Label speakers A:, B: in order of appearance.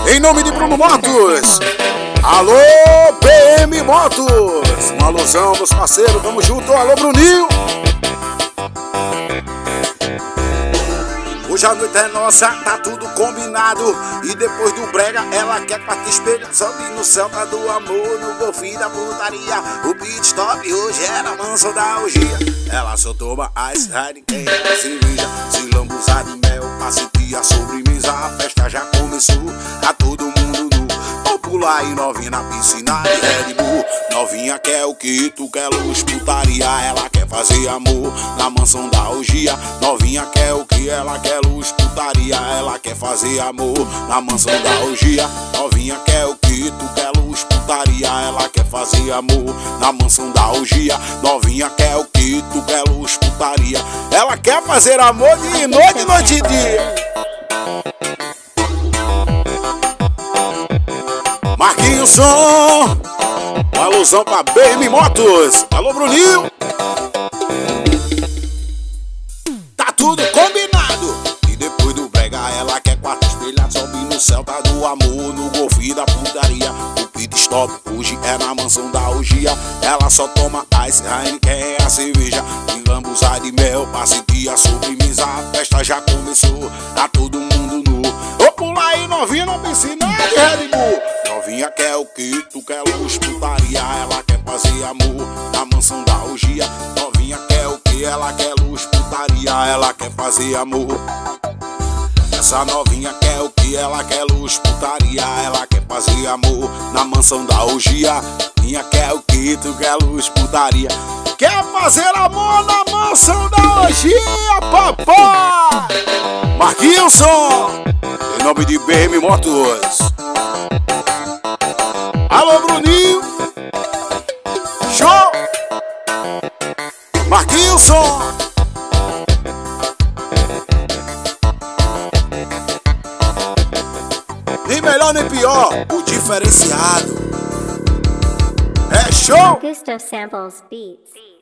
A: Em nome de Bruno Motos. Alô, BM Motos. Um alusão, meus parceiros, tamo junto. Alô, Bruninho. Hoje a noite é nossa, tá tudo combinado. E depois do brega, ela quer quarto espelho. Sobe no céu, tá do amor, no golfinho da putaria. O pit stop hoje era manso da orgia. Ela só toma ice, Heineken, cerveja, se lambuzar de mel, pra sentir a sobremesa. A festa já começou, a todo mundo nu. Vou pular aí novinha na piscina de Red Bull. Novinha quer o que tu quer, luz, putaria. Ela quer fazer amor na mansão da orgia. Novinha quer o que ela quer, luz, putaria. Ela quer fazer amor na mansão da orgia. Novinha quer o que tu quer, luz, putaria. Ela quer fazer amor na mansão da orgia. Novinha quer o que tu quer, luz, putaria. Ela quer fazer amor de noite, noite e dia. Marquinhos Som, uma alusão pra BM Motos. Alô, Bruninho. Tá tudo combinado. E depois do brega, ela quer quarto espelhado. Sobe no céu, tá do amor, no golfinho da putaria. O pit stop hoje é na mansão da orgia. Ela só toma ice, Heineken, a cerveja e lambuzar de mel, pra sentir a sobremesa. A festa já começou, tá todo mundo nu. Vou pular aí novinha na piscina de Red Bull. Novinha quer o que tu quer, luz, putaria. Ela quer fazer amor na mansão da orgia. Novinha quer o que ela quer, luz, putaria. Ela quer fazer amor. Essa novinha quer o que ela quer, luz, putaria. Ela quer fazer amor na mansão da orgia. Novinha quer o que tu quer, luz, putaria. Quer fazer amor na mansão da orgia, papai. Marquinhos Som, em nome de BM Motos. Alô, Bruninho. Show. Marquinhos Som. Nem melhor nem pior, o diferenciado. É show.
B: Gusto Samples Beats.